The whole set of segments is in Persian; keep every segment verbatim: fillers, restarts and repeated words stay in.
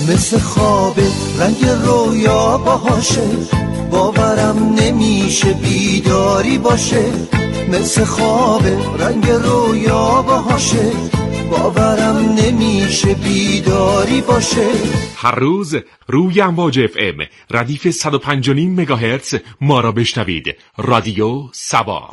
مثل خواب رنگ رویا باهاشه، باورم نمیشه بیداری باشه. مثل خواب رنگ رویا باهاشه، باورم نمیشه بیداری باشه. هر روز روی امواج اف ام ردیف صد و پنج و نیم مگاهرتز ما را بشنوید. رادیو سبا.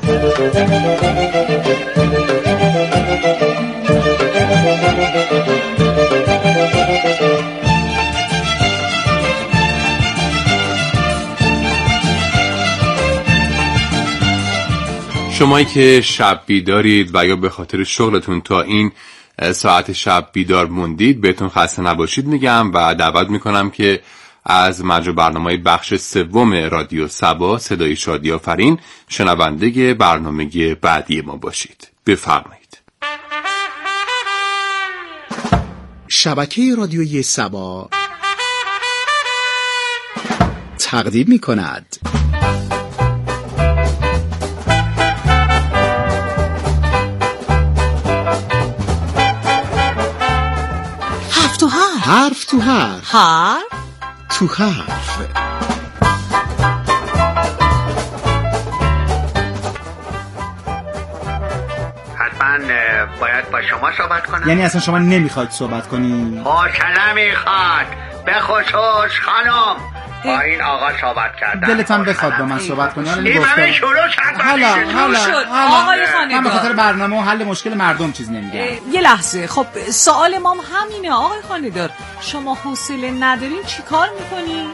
شمایی که شب بیدارید و یا به خاطر شغلتون تا این ساعت شب بیدار موندید بهتون خسته نباشید میگم و دعوت میکنم که از مجموع برنامه بخش سوم رادیو سبا صدای شادی آفرین شنونده برنامه بعدی ما باشید. بفرمایید. شبکه رادیویی سبا تقدیم میکند حرف تو حرف. حرف تو حرف. حتما باید با شما صحبت کنم. یعنی اصلا شما نمیخواید صحبت کنی؟ حوصله میخواد. به خصوص خانم با این آقا صحبت کردن. دلتم بخواد با من صحبت کنی. این همه شروع کرد. حالا حالا آقای خانه من به خاطر برنامه و حل مشکل مردم چیز نمیگم. یه لحظه. خب سوال مام همینه آقای خانه دار، شما حوصله ندارین چی کار میکنین؟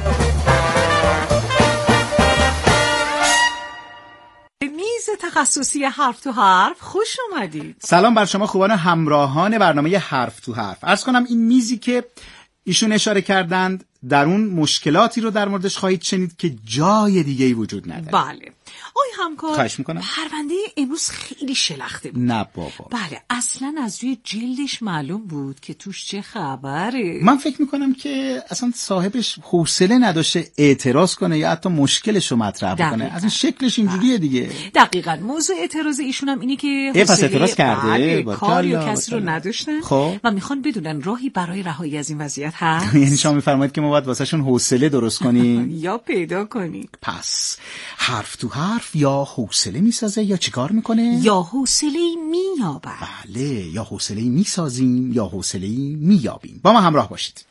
میز تخصصی حرف تو حرف خوش اومدید. سلام بر شما خوبان همراهان برنامه حرف تو حرف. عرض کنم این میزی که ایشون اشاره کردند در اون مشکلاتی رو در موردش خواهید شنید که جای دیگه‌ای وجود نداره. بله آی همکار، خواهش میکنم. پرونده امروز خیلی شلخته بود. نه بابا. بله اصلا از روی جلدش معلوم بود که توش چه خبره. من فکر میکنم که اصلا صاحبش حوصله نداشته اعتراض کنه یا حتی مشکلش رو مطرح بکنه. اصلا شکلش اینجوریه دیگه. دقیقاً موضوع اعتراض ایشون هم اینه که پس اعتراض کرده با کار یا کسی رو نداشتن خب. و میخوان بدونن راهی برای رهایی از این وضعیت هست. یعنی شما میفرمایید که ما باید واسهشون حوصله درست کنیم یا پیدا کنیم. پس حرف تو حرف یا حوصله میسازه یا چیکار میکنه؟ یا حوصله‌ای مییابه. بله، یا حوصله‌ای میسازیم یا حوصله‌ای مییابیم. با ما همراه باشید.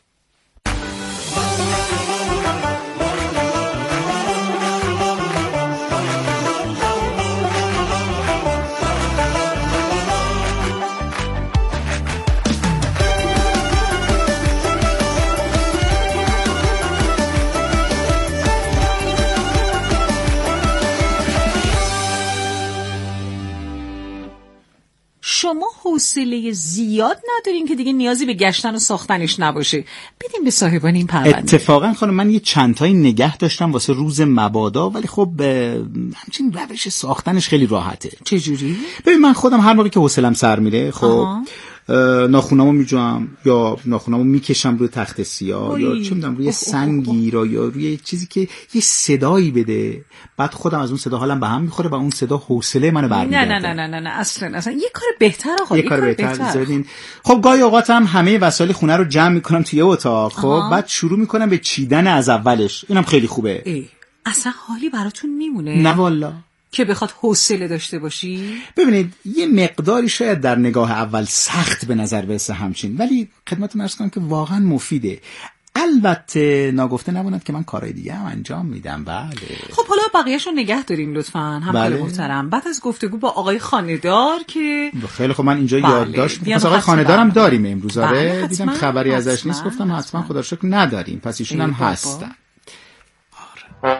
شما حوصله زیاد ندارین که دیگه نیازی به گشتن و ساختنش نباشه. بدین به صاحبان این پرونده. اتفاقا خانم من یه چند تایی نگه داشتم واسه روز مبادا، ولی خب همچین روش ساختنش خیلی راحته. چجوری؟ ببین من خودم هر موقع که حوصله‌ام سر میره خب ناخونامو میجوام یا ناخونامو میکشم روی تخت سیاه یا چه میدونم روی سنگی را یا روی چیزی که یه صدایی بده، بعد خودم از اون صدا حالم به هم میخوره و اون صدا حوصله منو برمی‌داره. نه نه نه نه نه اصلا اصلا یه کار بهتره آقا. یه کار بهتر زدین. خب گاهی اوقاتم همه وسایل خونه رو جمع میکنم توی اتاق خب آها. بعد شروع میکنم به چیدن از اولش. اینم خیلی خوبه. ای. اصلا حالی براتون میمونه؟ نه والا. که بخواد حوصله داشته باشی؟ ببینید یه مقداری شاید در نگاه اول سخت به نظر برسه همچین، ولی خدمتتون عرض کنم که واقعا مفیده. البته ناگفته نباید که من کارهای دیگه هم انجام میدم. بله خب حالا بقیه‌شو نگه داریم لطفاً همکار بله. محترم. بعد از گفتگو با آقای خانه‌دار که خیلی خب من اینجا بله. یادداشت می‌کنم. آقای خانه‌دارم داریم امروز آره بله. دیدم خبری حتما. ازش نیست گفتم حتما خدا رو شکر نداریم، پس ایشون هم هستن. آره.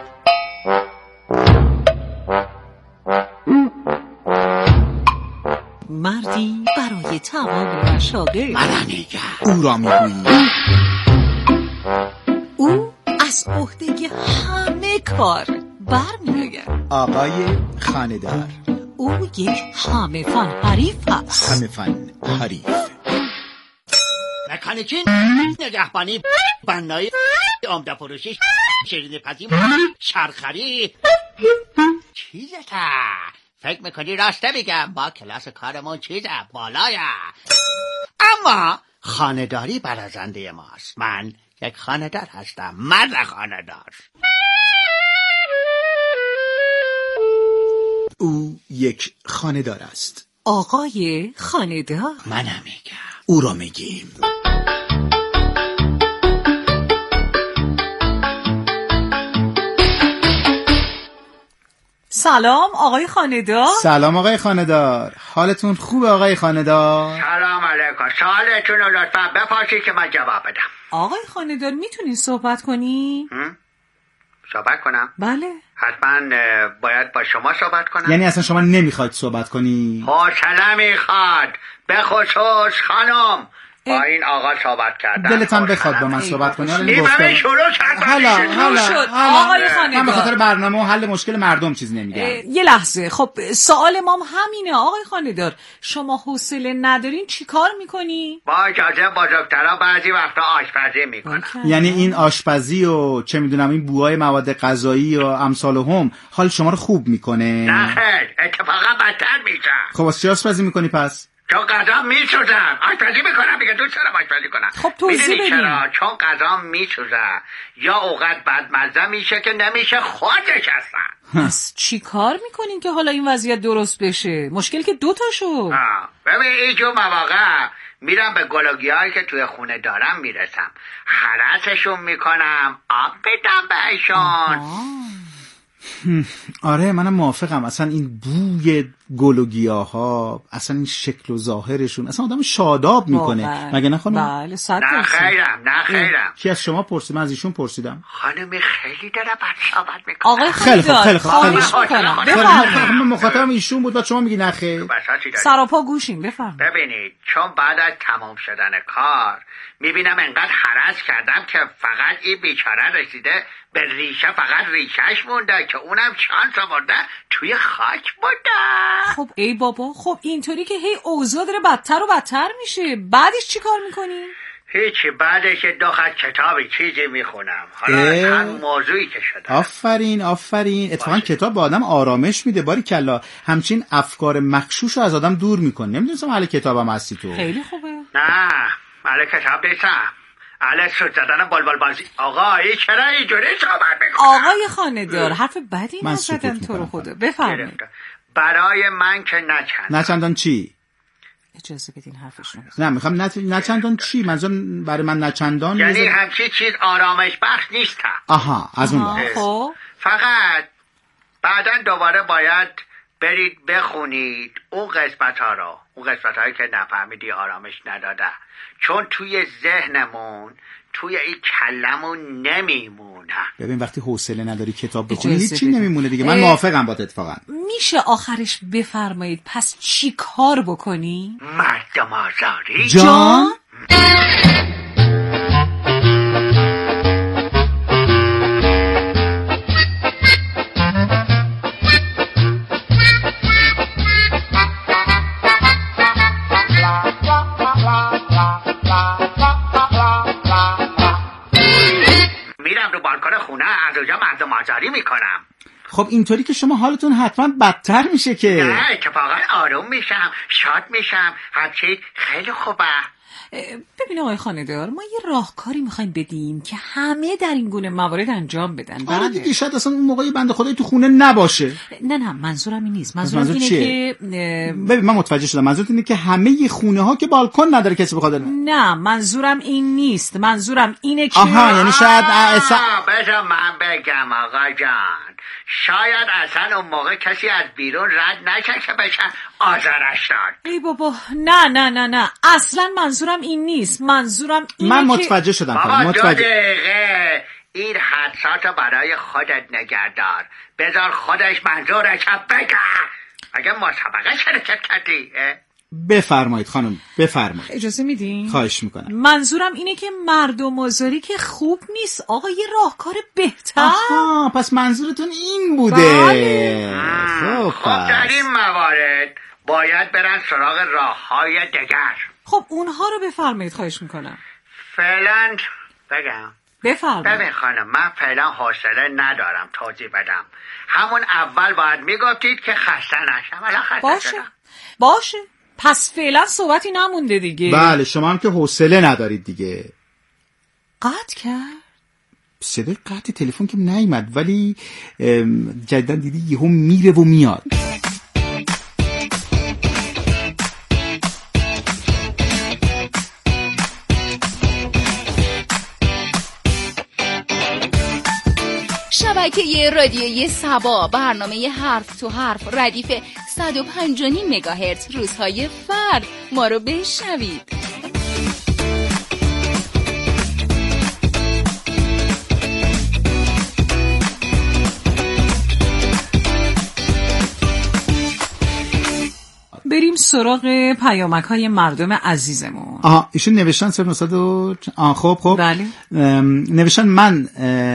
مردی برای تمام مشاغل مرنیگر او را میگویی. او از عهده همه کار برمی‌آید. آقای خانه‌دار او یک همه فن حریف هست. همه فن حریف. مکانیکی نگهبانی بنایی عمده فروشی شیرینی پزی شرخری چیزتا فکر میکنی راسته میگم؟ با کلاس کارمون چیزه بالایا، اما خانه‌داری برازنده ماست. من یک خانه‌دار هستم، مرد خانه‌دار. او یک خانه‌دار است. آقای خانه‌دار. منم میگم. او را میگیم. سلام آقای خانه‌دار. سلام آقای خانه‌دار، حالتون خوبه آقای خانه‌دار؟ سلام علیکم. سوالتون رو لطفا بپرسید که من جواب بدم. آقای خانه‌دار میتونین صحبت کنی؟ صحبت کنم؟ بله. حتما باید با شما صحبت کنم. یعنی اصلا شما نمیخواید صحبت کنی؟ حوصله میخواد. به خصوص خانم با این آقا صحبت کردن. دلتان بخواد با من صحبت کنی؟ حالا این همه شروع کرد. حالا حالا آقای خانه‌دار، من به خاطر برنامه و حل مشکل مردم چیز نمیگم. یه لحظه. خب سوال مام همینه آقای خانه‌دار، شما حوصله ندارین چی کار میکنی؟ با اجازه بزرگترا بعضی وقتا آشپزی میکنم. یعنی این آشپزی و چه میدونم این بوهای مواد غذایی و امثال هم حال شما رو خوب میکنه؟ نه خیر، اتفاقا بدتر میشه. خب واسه چی آشپزی میکنی پس؟ چون غذا میسوزم. آشپزی میکنم دیگه، دوست دارم آشپزی کنم. خب توضیح بدین. چرا؟ چون غذا میسوزه یا اوقات بدمزه میشه که نمیشه خودش اصلا. پس چی کار میکنین که حالا این وضعیت درست بشه؟ مشکل که دو تا شد. ببین اینجور مواقع میرم به گلوگیایی که توی خونه دارم میرسم، حرسشون میکنم، آب بدم بهشون. آره منم موافقم. اصلا این بوی گل و گیاها، اصلا این شکل و ظاهرشون اصلا آدم شاداب میکنه. مگه نه خانم؟ بله صد نه خیرم نه خیرم. کی از شما پرسید؟ من از ایشون پرسیدم. خانمی خیلی داره بد صحبت میکنه. آقای خیلی خوب خیلی خوب خواهش میکنم بفرمایید. من مخاطبم ایشون بود بعد شما میگی نه خیر. سراپا گوشیم بفرمایید. ببینید چون بعد از تمام شدن کار میبینم انقدر هرس کردم که فقط این بیچاره رسیده به ریشه، فقط ریشهش مونده که اونم شانس آورده توی خاک بوده. خب ای بابا، خب اینطوری که هی اوضاع داره بدتر و بدتر میشه، بعدش چی کار میکنی؟ هیچی، بعدش دو خط کتابی چیزی میخونم، حالا از هم موضوعی که شده. آفرین آفرین. اتفاقا کتاب به آدم آرامش میده. باری کلا همچین افکار مغشوش رو از آدم دور میکنه. نمیدونستم اهل کتابم هستی تو. خیلی خوبه. نه اهل کتاب نیستم، اهل سوت زدن بلبل بازی. آقا این چرا اینجوری صحبت میکنه؟ آقای خانه‌دار حرف بدی نزدن تو رو خدا. بفرمایید. برای من که نچندان. نچندان چی؟ اجازه بدین حرفش رو. نه میخوام نت... نچندان چی؟ منظورم برای من نچندان یعنی بزر... همچی چیز آرامش بخش نیست. آها از اون لحاظ. خب فقط بعدا دوباره باید برید بخونید اون قسمت ها رو، اون قسمت هایی که نفهمیدی آرامش نداده، چون توی ذهنمون توی این کلمون نمیمونه. ببین وقتی حوصله نداری کتاب بخونی هیچی نمیمونه دیگه. من موافقم با اتفاقا. میشه آخرش بفرمایید پس چی کار بکنی؟ مردم آزاری جان؟ میکنم. خب اینطوری که شما حالتون حتما بدتر میشه که. نه اتفاقا آروم میشم، شاد میشم، همچین خیلی خوبه. ببین آقای خانه‌دار، ما یه راهکاری میخوایم بدیم که همه در این گونه موارد انجام بدن. آره دیگه شاید اصلا اون موقعی بنده خدای تو خونه نباشه. نه نه منظورم این نیست. منظورم منظور اینه چیه؟ که ببین من متوجه شدم. منظورت اینه که همه خونه ها که بالکن نداره کسی بخواد. نه منظورم این نیست. منظورم اینه که آها یعنی شاید اصلا بذار من بگم آقا جان، شاید اصلا اون موقع کسی از بیرون رد نشه که بشن آزارش داد. ای بابا نه نه نه نه اصلا منظورم این نیست. منظورم اینه من که متوجه شدم. بابا متوجه. دو دقیقه این حدساتو برای خودت نگهدار، بذار خودش منظورش بگه. اگه مسابقه شرکت کردی بفرمایید خانم بفرمایید. اجازه میدین؟ خواهش میکنم. منظورم اینه که مردم آزاری که خوب نیست آقا، یه راهکار بهتر. آها پس منظورتون این بوده. بله. خب خب در این موارد باید برن سراغ راههای دیگر. خب اونها رو بفرمایید خواهش میکنم. فعلا بگم بفرمایید. ببین خانم من فعلا حوصله ندارم توضیح بدم. همون اول باید میگفتید که خسته نشم. الان خسته باشه شدم. باشه پس فعلا صحبتی نمونده دیگه. بله شما هم که حوصله ندارید دیگه. قطع کرد؟ صدای قطع تلفن که نیامد، ولی جدیدن دیدی یهو میره و میاد. شبکه رادیویی سبا، برنامه حرف تو حرف ردیف صد و پنج و نیم مگاهرتز روزهای فرد. ما رو بشنوید. بریم سراغ پیامک های مردم عزیزمون. آها ایشون نوشتن صفر نهصد و آه خب خب بله. نوشتن من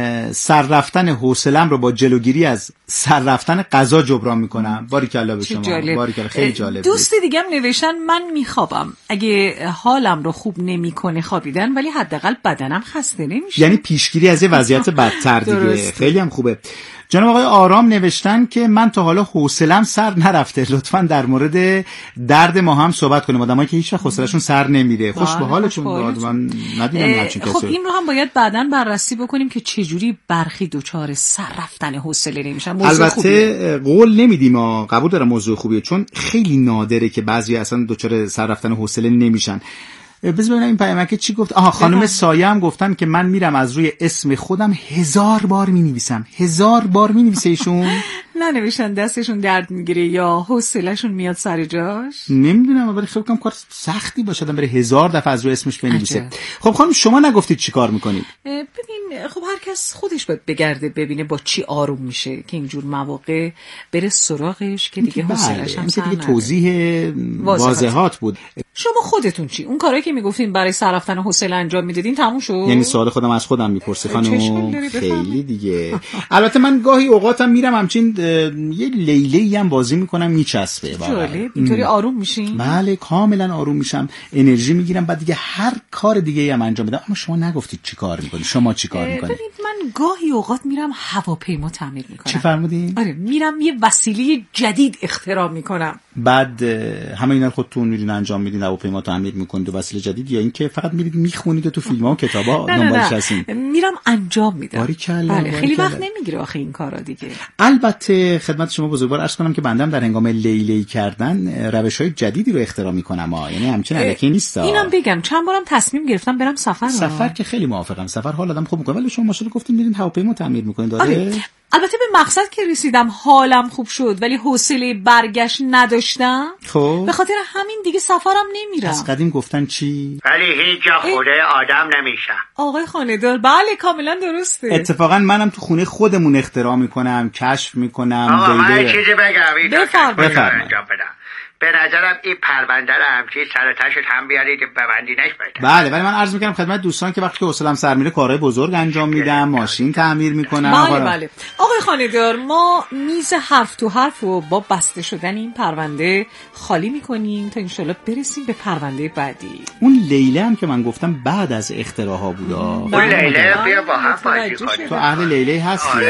سر رفتن حوصله‌ام رو با جلوگیری از سر رفتن غذا جبران میکنم. باریکلا به شما. باریکلا، خیلی جالب. دوست دیگه هم نوشتن من میخوابم، اگه حالم رو خوب نمیکنه خوابیدن، ولی حداقل بدنم خسته نمیشه. یعنی پیشگیری از یه وضعیت بدتر دیگه. خیلی هم خوبه. جناب آقای آرام نوشتن که من تا حالا حوصله‌ام سر نرفته، لطفاً در مورد درد ما هم صحبت کنیم. آدمایی که هیچ وقت حوصله‌شون سر نمیره. خوش به حالتون. من ندیدم همچین کسی. خب این رو هم باید بعداً بررسی بکنیم که چه جوری برخی دوچار سر رفتن حوصله نمیشن. البته قول نمیدیم، ما قبول دارم موضوع خوبیه، چون خیلی نادره که بعضی اصلا دوچار سر رفتن حوصله نمیشن. بذار ببینم این پیامک چی گفت. آها خانم سایه هم گفتن که من میرم از روی اسم خودم هزار بار مینویسم. هزار بار مینویسه ایشون. ننوشتن دستشون درد میگیره یا حوصله‌شون میاد سر جاش؟ نمیدونم، ولی فکر کنم کار سختی باشه آدم بره هزار دفعه از روی اسمش بنویسه. خب خانم شما نگفتید چی کار میکنید؟ ببین خب هر کس خودش باید بگرده ببینه با چی آروم میشه که اینجور مواقع بره سراغش که دیگه حوصله‌اش هم سر دیگه توضیح واضحات بود. شما خودتون چی؟ اون کارایی که میگفتین برای سر رفتن حوصله انجام میدادین تموم شد؟ یعنی سوال خودم از خودم میپرسی خانم؟ خیلی دیگه. البته من گاهی اوقاتم میرم همچین یه لیلی هم بازی میکنم میچسبه. جالب. اینطوری آروم میشین؟ بله کاملا آروم میشم، انرژی میگیرم، بعد دیگه هر کار دیگه هم انجام میدم. اما شما نگفتید چی کار میکنید. شما چی کار میکنید؟ ببینید من گاهی اوقات میرم هواپیما تعمیر میکنم. چی فرمودین؟ آره میرم یه وسیله جدید اختراع میکنم. بعد همه اینا رو خودتون میرین انجام میدین، هواپیما تعمیر میکنید و وسیله جدید، یا اینکه فقط میرید میخونید و تو فیلم‌ها و کتابا دنبالش هستین؟ میرم انجام میدم. باریکلا. بله خیلی وقت نمیگیره آخه این کارا دیگه. البته خدمت شما بزرگوار عرض کنم که بندم در هنگام لیلی کردن روش‌های جدیدی رو اختراع میکنم ها، یعنی همچین الکی نیست. اینم بگم چند بارم تصمیم گرفتم برم سفر. سفر که خیلی موافقم، سفر حال آدم خوب میکنه، ولی شما ماشین گفتین میرین هواپیما تعمیر میکنین داره. آره. البته به مقصد که رسیدم حالم خوب شد، ولی حوصله برگشت نداشتم. خب به خاطر همین دیگه سفرم نمیرم. از قدیم گفتن چی؟ ولی هیچ جا خونه آدم نمیشه. آقای خانه‌دار بله کاملا درسته. اتفاقا منم تو خونه خودمون اختراع میکنم، کشف میکنم. آقا من چیزی بگم. بفرمایید. به نظرم این پرونده رو همچین سر تشت هم بیارید ببندینش بده. بله ولی من عرض میکنم خدمت دوستان که وقتی که حوصله‌ام سر میره کارهای بزرگ انجام میدم، ماشین تعمیر میکنم. بله بله. آقای خانه‌دار ما میز حرف تو حرف رو با بسته شدن این پرونده خالی میکنیم تا انشالله برسیم به پرونده بعدی. اون لیله هم که من گفتم بعد از اختراعها بود. اون لیله بیا با هم بازی کنیم. تو اهل لیله هستی؟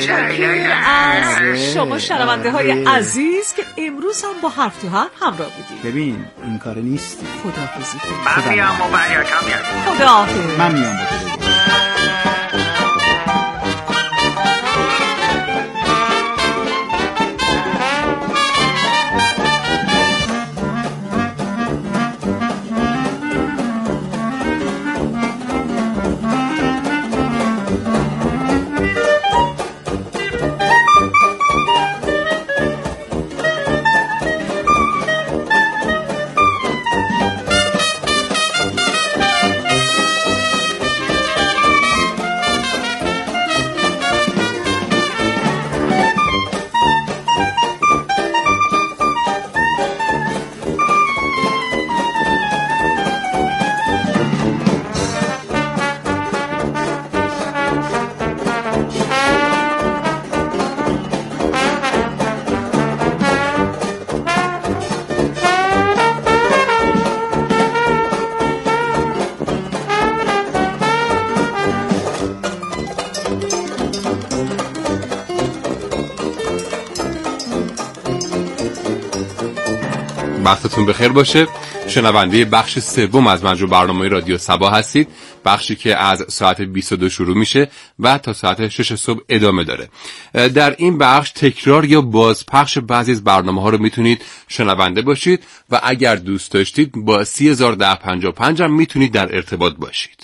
از شما شنونده های عزیز که امروز هم با حرف تو حرف همراه بودیم. ببین این کار نیستی. خداحافظی کنید. من میام و بریاتم میام. خداحافظ. من میام با تو. وقتتون بخیر باشه. شنونده بخش سوم از مجموع برنامه رادیو صبا هستید، بخشی که از ساعت بیست و دو شروع میشه و تا ساعت شش صبح ادامه داره. در این بخش تکرار یا بازپخش بعضی از برنامه ها رو میتونید شنونده باشید و اگر دوست داشتید با سی هزار ده پنجاه و پنج هم میتونید در ارتباط باشید.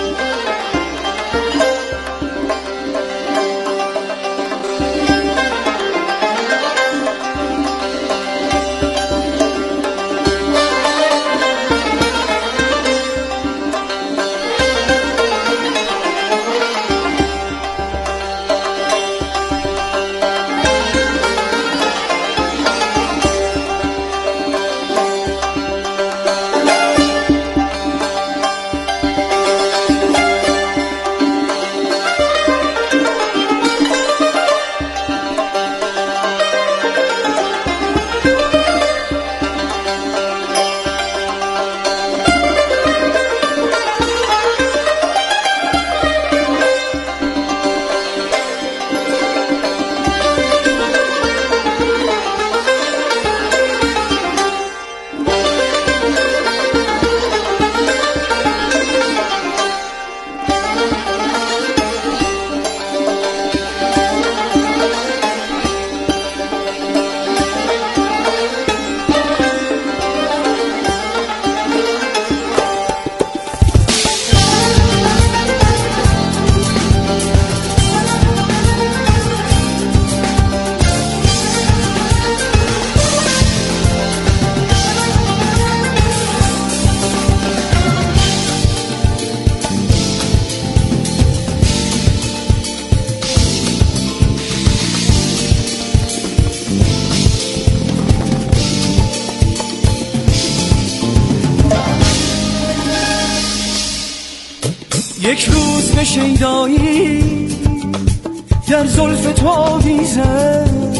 یک روز به شیدایی در زلف تو آویزم،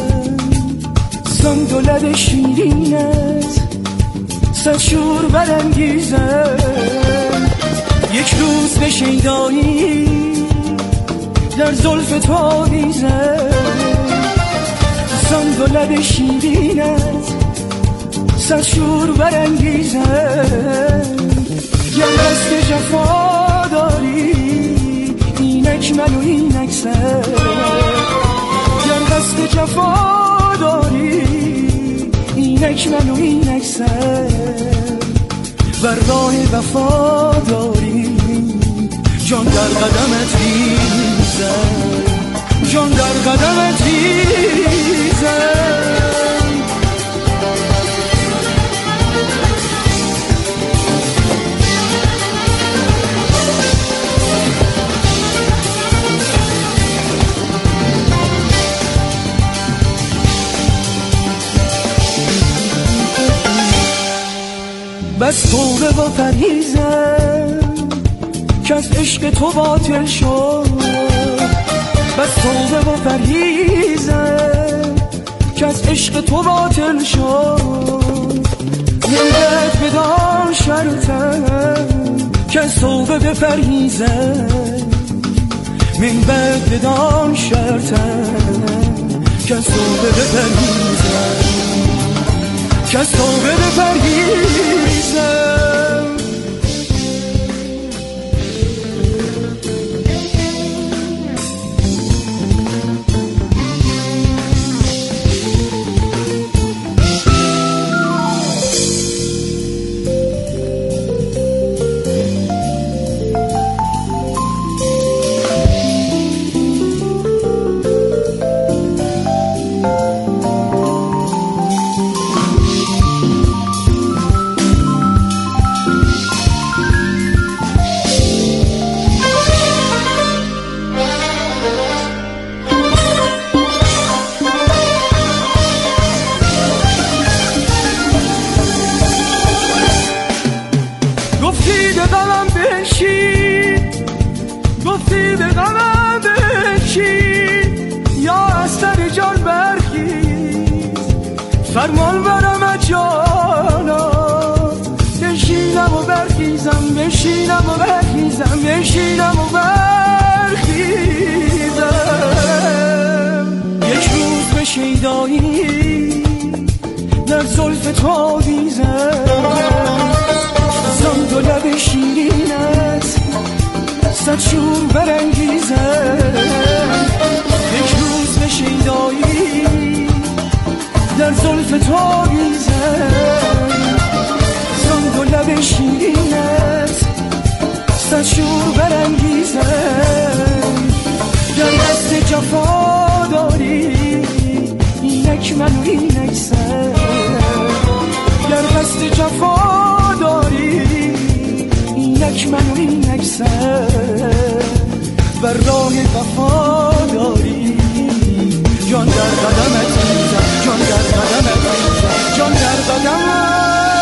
سندولد شیرینت صد شور برانگیزم. یک روز به شیدایی در زلف تو آویزم، سندولد شیرینت صد شور برانگیزم. گر دست جفا داری اینک من و اینک سر، گر دست جفا داری اینک من و اینک سر، بر راه وفا داری جان در قدمت ریزم، جان در قدمت ریزم. بس توبه و پرهیزم که از عشق تو باطل شد، بس توبه و پرهیزم که از عشق تو باطل شد. منت بدان شرطم که از توبه بپرهیزم، من بعد بدان شرطم که از توبه بپرهیزم، که از توبه بپرهیزم. فرمان برم جانا، بشینم و برخیزم، بشینم و برخیزم، بشینم و برخیزم. یک روز به شیدایی در زلف تو آویزم زان دو لب شیرینت صد شور برانگیزم یک روز به شیدایی در زلف تو آویزم زان دو لب شیرینت صد شور برانگیزم گر دست جفا داری اینک منو اینک سر گر دست جفا داری اینک منو اینک سر و راه وفا داری جان در قدمت ریزم جان در قدمت ریزم جان در قدمت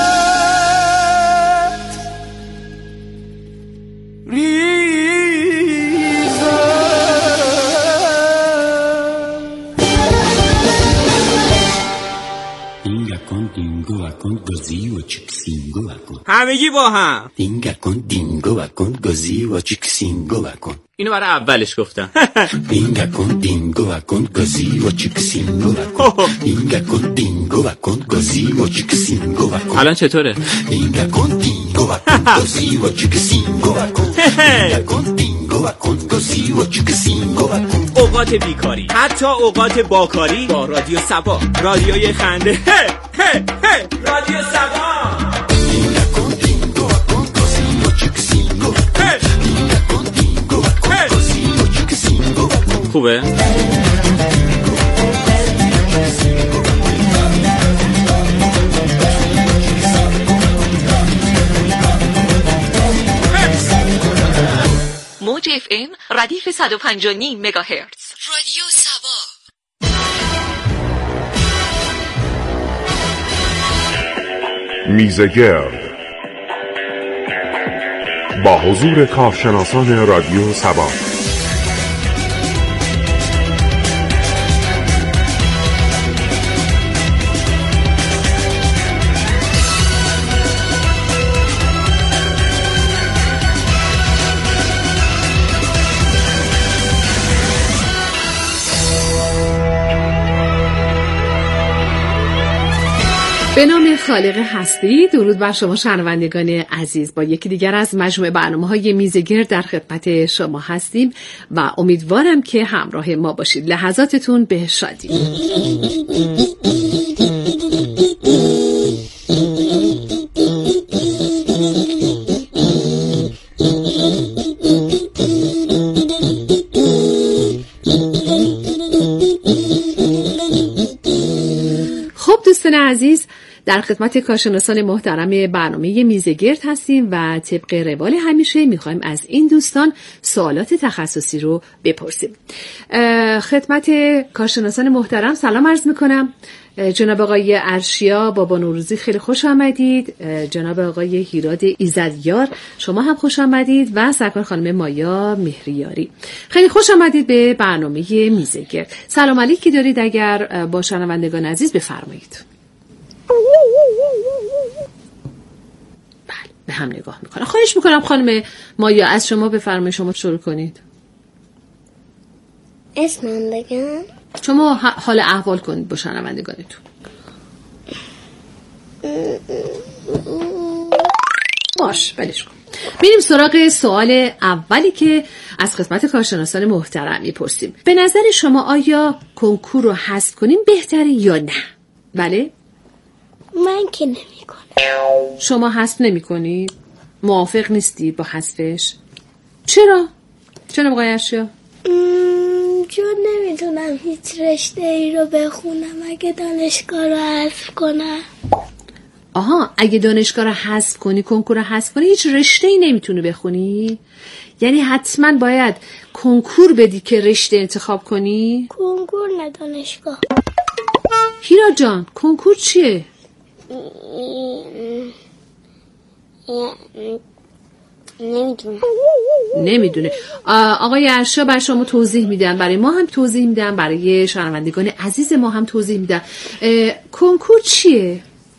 همگی با هم دینگا کن دینگو کن گزی و چیکسینگو کن. اینو برای اولش گفتم. دینگا کن دینگو کن گزی و چیکسینگو کن. دینگا کن دینگو کن گزی و چیکسینگو کن. الان چطوره؟ دینگا کن دینگو کن گزی و چیکسینگو کن. دینگا کن دینگو کن گزی و چیکسینگو کن. اوقات بیکاری، حتی اوقات باکاری با رادیو سبا، رادیوی خنده. هی هی هی رادیو سبا. خوبه؟ موج اف ام ردیف صد و پنج و نیم مگاهرتز رادیو سبا. میزگرد با حضور کارشناسان رادیو سبا. به نام خالق هستی، درود بر شما شنوندگان عزیز. با یکی دیگر از مجموعه برنامه‌های میزگرد در خدمت شما هستیم و امیدوارم که همراه ما باشید. لحظاتتون به شادی. خب دوستان عزیز، در خدمت کارشناسان محترم برنامه میزگرد هستیم و طبق روال همیشه میخوایم از این دوستان سوالات تخصصی رو بپرسیم. خدمت کارشناسان محترم سلام عرض میکنم. جناب آقای ارشیا بابا نوروزی خیلی خوش آمدید. جناب آقای هیراد ایزدیار شما هم خوش آمدید و سرکار خانم مایا مهریاری خیلی خوش آمدید به برنامه میزگرد. سلام علیکی دارید اگر با شنوندگان عزیز بفرمایید. بله به هم نگاه میکنم. خواهش میکنم خانم مایا از شما بفرمایید، شما شروع کنید. اسمم بگم؟ شما حال احوال کنید با شنوندگانتون. باش بلش کن. بریم سراغ سوال اولی که از خدمت کارشناسان محترم میپرسیم. به نظر شما آیا کنکور رو حذف کنیم بهتره یا نه؟ بله؟ من که نمی کنم. شما حذف نمی کنید؟ موافق نیستی با حذفش؟ چرا؟ چرا آقای ارشیا؟ چون نمیتونم هیچ رشته ای رو بخونم اگه دانشگاه رو حذف کنم. آها، اگه دانشگاه رو حذف کنی، کنکور رو حذف کنی، هیچ رشته ای نمیتونی بخونی؟ یعنی حتما باید کنکور بدی که رشته انتخاب کنی؟ کنکور نه دانشگاه. هیرا جان، کنکور چیه؟ نمیدونم. نمیدونه. آقای ارشا بر شما توضیح میدن، برای ما هم توضیح میدن، برای شنوندگان عزیز ما هم توضیح میدن. کنکور چیه؟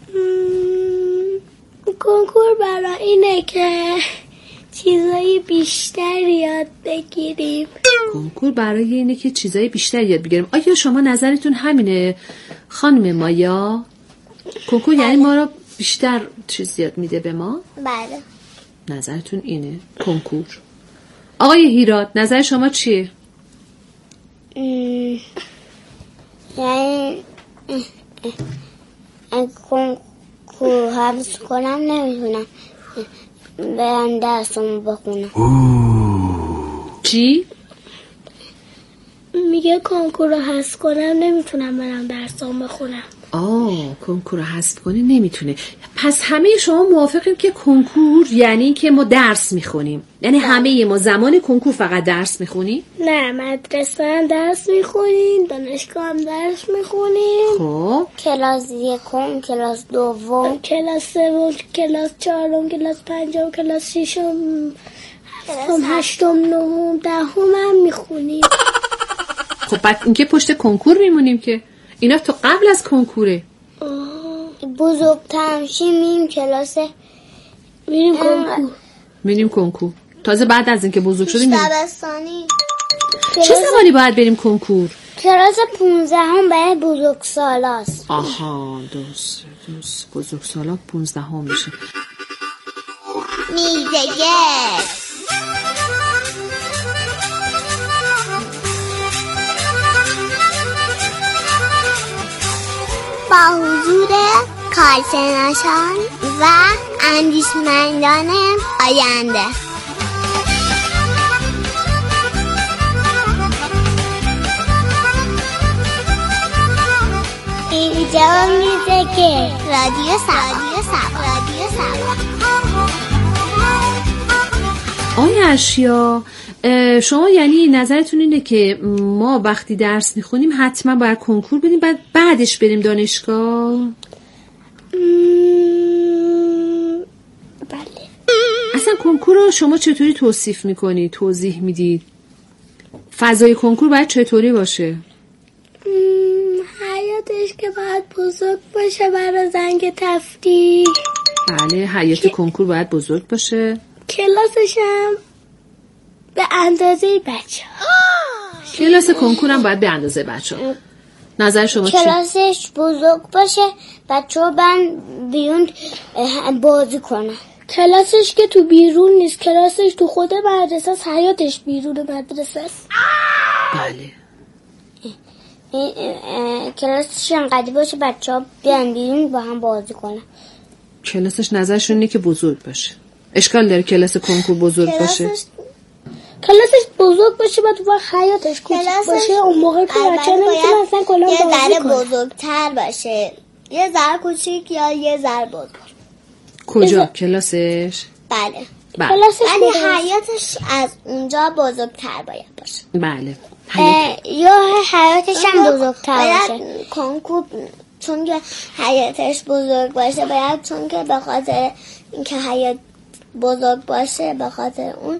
کنکور برای اینه که چیزای بیشتر یاد بگیریم. کنکور برای اینه که چیزای بیشتر یاد بگیریم. آیا شما نظرتون همینه خانم مایا؟ کنکور یعنی ما رو بیشتر چیز یاد میده به ما؟ بله. نظرتون اینه کنکور؟ آقای هیراد نظر شما چیه؟ یعنی کنکور حفظ کنم نمیتونم برم درسمو بخونم. چی؟ میگه کنکور رو حذف کنم نمیتونم برم درسام بخونم. آه کنکور رو حذف کنه نمیتونه. پس همه شما موافقیم که کنکور یعنی که ما درس میخونیم؟ یعنی همه ما زمان کنکور فقط درس میخونیم؟ نه مدرسه هم درس میخونیم، دانشگاه هم درس میخونیم. خب کلاس یکم، کلاس دوم، کلاس سوم، کلاس چهارم، کلاس پنجم، کلاس ششم، هفتم، هشتم، نهم، دهم هم میخونیم. خب بعد اینکه پشت کنکور میمونیم که اینا تو قبل از کنکوره. بزرگتر میشیم میریم کلاس میریم کنکور میریم کنکور تازه بعد از اینکه بزرگ شدیم دبستانی. چه زمانی باید بریم کنکور؟ کلاس پونزدهم برای بزرگسالاست. آها درست درست بزرگسالا پونزدهم میشه. میزگر با حضور کارشناسان و اندیشمندان آینده. اینجا میزه که رادیو سبا رادیو سبا. آیا اشیا شما یعنی نظرتون اینه که ما وقتی درس میخونیم حتما باید کنکور بدیم بعد بعدش بریم دانشگاه؟ بله. اصلا کنکور رو شما چطوری توصیف میکنی؟ توضیح میدید؟ فضای کنکور باید چطوری باشه؟ حیاتش که باید بزرگ باشه برای زنگ تفریح. بله حیات کنکور باید بزرگ باشه. کلاسش هم به اندازه بچه ها. کلاس کنکور هم باید به اندازه بچه ها. نظر شما چی؟ کلاسش بزرگ باشه بچه ها بن بیرون بازی کنن. کلاسش که تو بیرون نیست، کلاسش تو خود مدرسه است، حیاتش بیرون مدرسه است. بله. کلاسش انقدر باشه بچه ها بیان بیرون با هم بازی کنن. کلاسش نظرشون اینه که بزرگ باشه. اشکال داره کلاس کنکور بزرگ باشه؟ کلاسش بزرگ باشه بعد تو حیاتش کوچیک باشه. اون موقع که بچه نمیتونه اصلا کلا بازی کنه. یه ذره بزرگتر باشه، یه ذره کوچیک یا یه ذره بزرگ. کجا کلاسش؟ بله بله. ولی حیاتش از اونجا بزرگتر باید باشه. بله. یا حیاتش هم بزرگتر باشه. کنکور چون که حیاتش بزرگ باشه باید، چون که به خاطر اینکه حیات بزرگ باشه به خاطر اون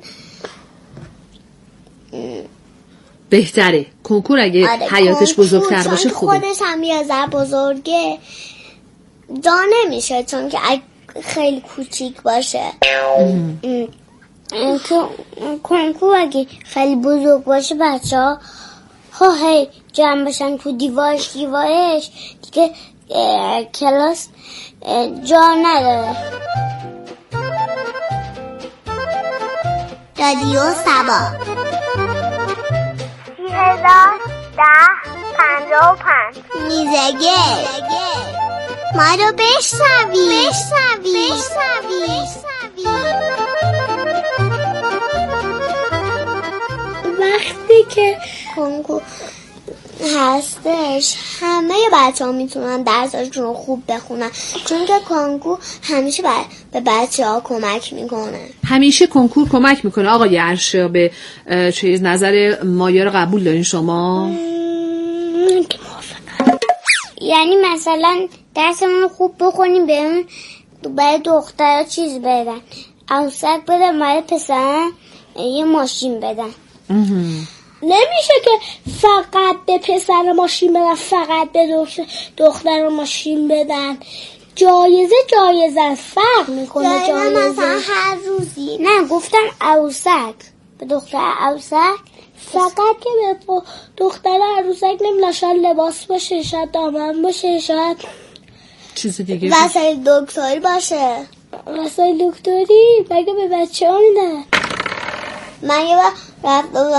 بهتره کنکور اگه آره حیاتش بزرگتر باشه خوبه. خودش هم یه ذره بزرگه جا نمیشه چون که اگه خیلی کوچیک باشه. کنکور اگه خیلی بزرگ باشه بچه ها ها هی جمع بشن تو دیوارش دیوارش دیگه کلاس جا نداره. رادیو سبا سی هزار ده پنجاه و پنج میزگه ما رو بشنوی بشنوی بشنوی. وقتی که کنکور هستش همه بچه ها میتونن درساشون رو خوب بخونن چون که کنکور همیشه به بچه ها کمک میکنه. همیشه کنکور کمک میکنه. آقای ارشیا به چیز نظر مایا رو قبول دارین شما؟ یعنی مثلا درسمون رو خوب بخونیم بهمون برای دخترها چیز بدن، عروسک بدن، برای پسرها یه ماشین بدن. نمیشه که فقط به پسر ماشین بدن فقط به دختر ماشین بدن. جایزه جایزه فرق میکنه. جایزه مثلا هر روزی نه گفتم عروسک به دختر عروسک فقط که به دختر عروسک نمیدونم شاید لباس باشه شاید دامن باشه شاید چیز دیگه وسایل دکتری باشه. وسایل دکتری مگه به بچه ها میدن؟ من یه وقت رفته